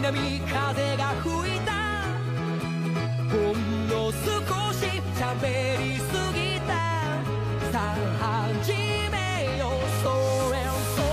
南風が吹いたほんの少し喋りすぎたさあ始めようそれ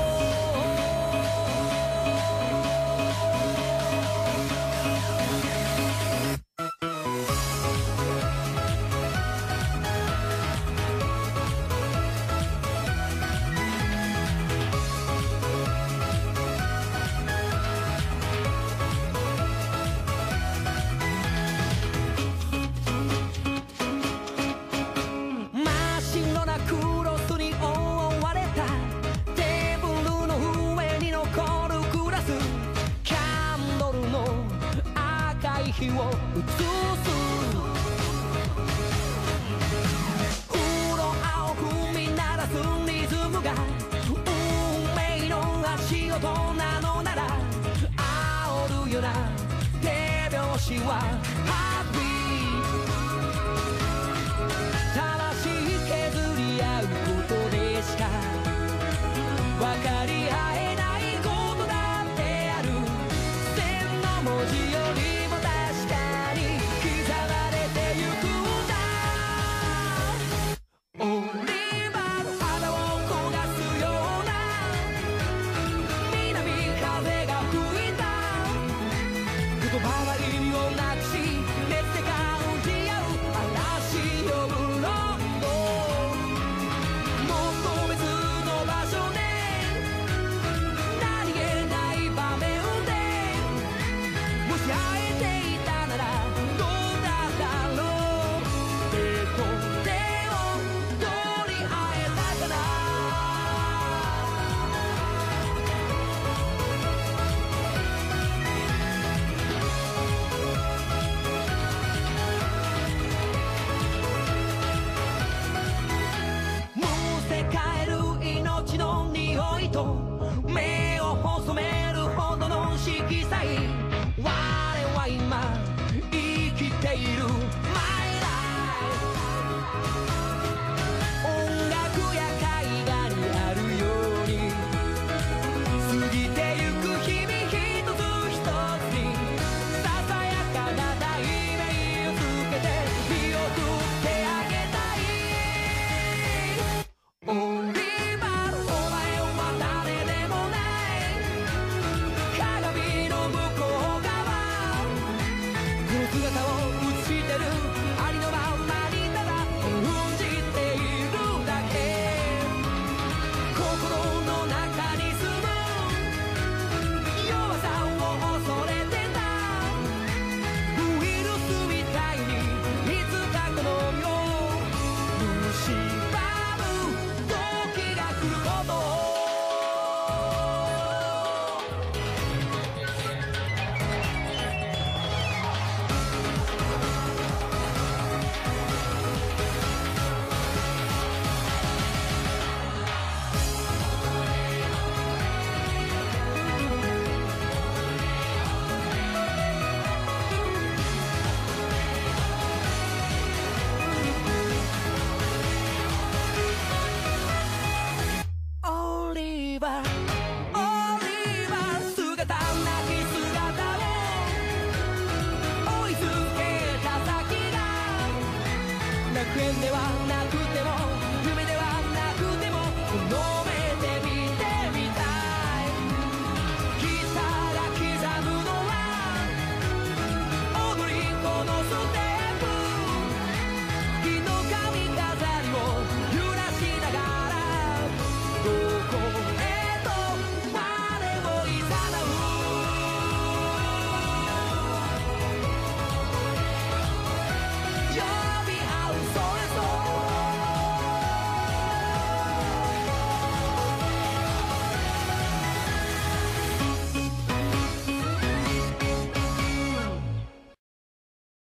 火を移すフロアを踏み鳴らすリズムが運命の足音なのなら煽るような手拍子はハッピー魂削り合うことでしか分かり合えないことだってある千の文字より言葉は意味をなくし熱で感じ合う嵐よブロンドもっと別の場所で何気ない場面でもし会えていたならどうだったろう手と手を取り合えたかな目を細めるほどの色彩我は今生きている My life 音楽や絵画にあるように過ぎてゆく日々一つ一つにささやかな題名をつけて見送ってあげたいオリバーお前は誰でも鏡の向こう側この姿を映してるありのままにただ演じているだけ心の中に住む弱さを恐れてたウイルスみたいにいつかこの世を蝕む時が来ることをオリバー